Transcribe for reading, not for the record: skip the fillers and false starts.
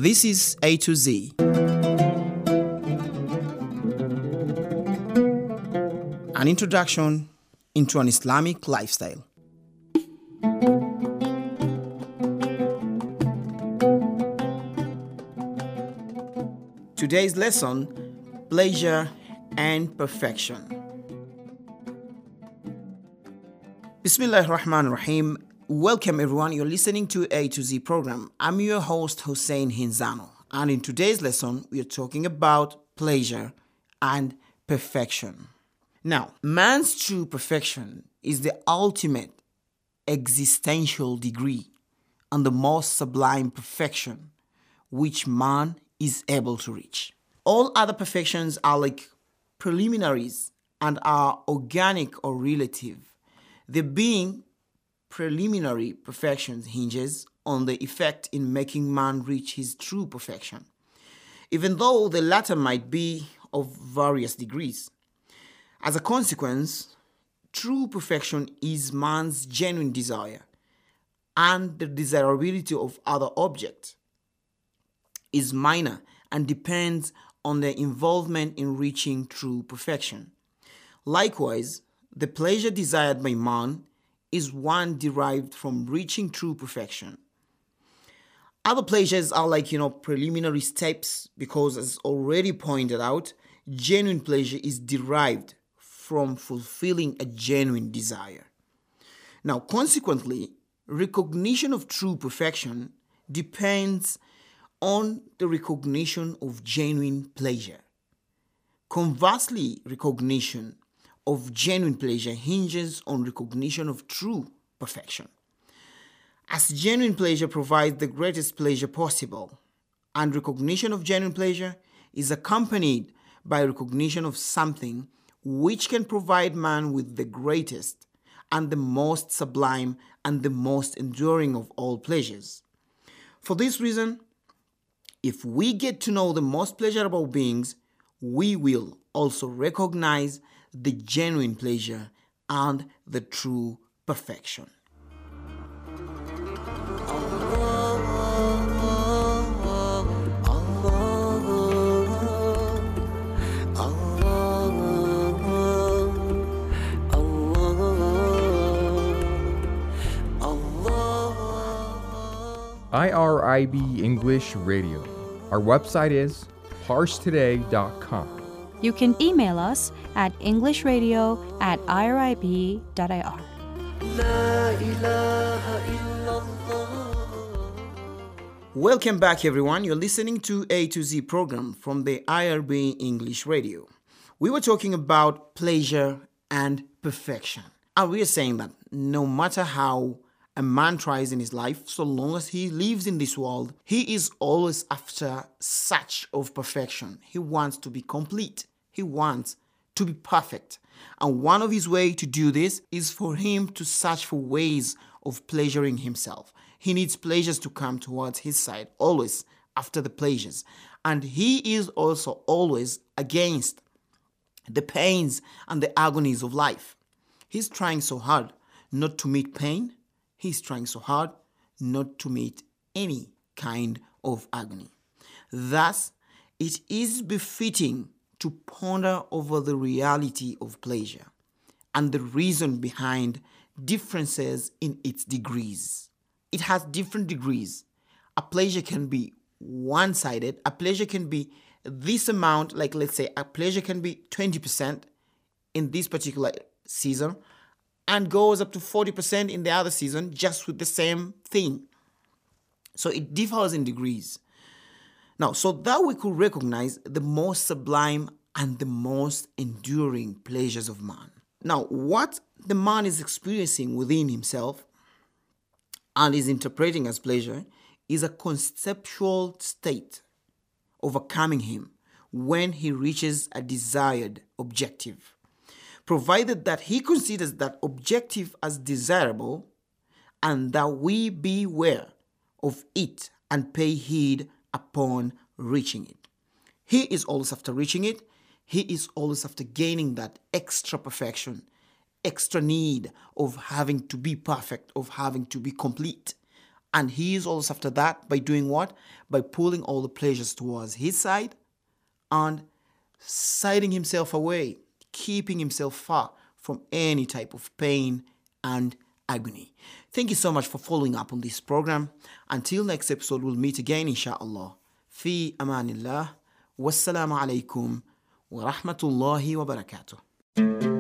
This is A to Z, an introduction into an Islamic lifestyle. Today's lesson, pleasure and perfection. Bismillahir Rahmanir Rahim. Welcome everyone, you're listening to A to Z program. I'm your host Hussein Hinzano, and in today's lesson we are talking about pleasure and perfection. Now, man's true perfection is the ultimate existential degree and the most sublime perfection which man is able to reach. All other perfections are like preliminaries and are organic or relative. The being preliminary perfections hinges on the effect in making man reach his true perfection, even though the latter might be of various degrees. As a consequence, true perfection is man's genuine desire, and the desirability of other objects is minor and depends on their involvement in reaching true perfection. Likewise, the pleasure desired by man is one derived from reaching true perfection. Other pleasures are like, preliminary steps because, as already pointed out, genuine pleasure is derived from fulfilling a genuine desire. Now, consequently, recognition of true perfection depends on the recognition of genuine pleasure. Conversely, recognition of genuine pleasure hinges on recognition of true perfection. As genuine pleasure provides the greatest pleasure possible, and recognition of genuine pleasure is accompanied by recognition of something which can provide man with the greatest and the most sublime and the most enduring of all pleasures. For this reason, if we get to know the most pleasurable beings, we will also recognize the genuine pleasure and the true perfection. IRIB English Radio. Our website is parstoday.com. You can email us at englishradio@irib.ir. Welcome back everyone. You're listening to A to Z program from the IRB English Radio. We were talking about pleasure and perfection. And we are saying that no matter how a man tries in his life, so long as he lives in this world, he is always after such of perfection. He wants to be complete. He wants to be perfect. And one of his ways to do this is for him to search for ways of pleasuring himself. He needs pleasures to come towards his side, always after the pleasures. And he is also always against the pains and the agonies of life. He's trying so hard not to meet pain. He's trying so hard not to meet any kind of agony. Thus, it is befitting to ponder over the reality of pleasure and the reason behind differences in its degrees. It has different degrees. A pleasure can be one-sided. A pleasure can be this amount, like let's say a pleasure can be 20% in this particular season and goes up to 40% in the other season just with the same thing. So it differs in degrees. Now, so that we could recognize the most sublime and the most enduring pleasures of man. Now, what the man is experiencing within himself and is interpreting as pleasure is a conceptual state overcoming him when he reaches a desired objective, provided that he considers that objective as desirable and that we beware of it and pay heed upon reaching it. He is always after reaching it. He is always after gaining that extra perfection, extra need of having to be perfect, of having to be complete. And he is also after that by doing what? By pulling all the pleasures towards his side and siding himself away, keeping himself far from any type of pain and agony. Thank you so much for following up on this program. Until next episode, we'll meet again, inshallah. Fi amanillah. Wassalamu alaikum wa rahmatullahi wa barakatuh.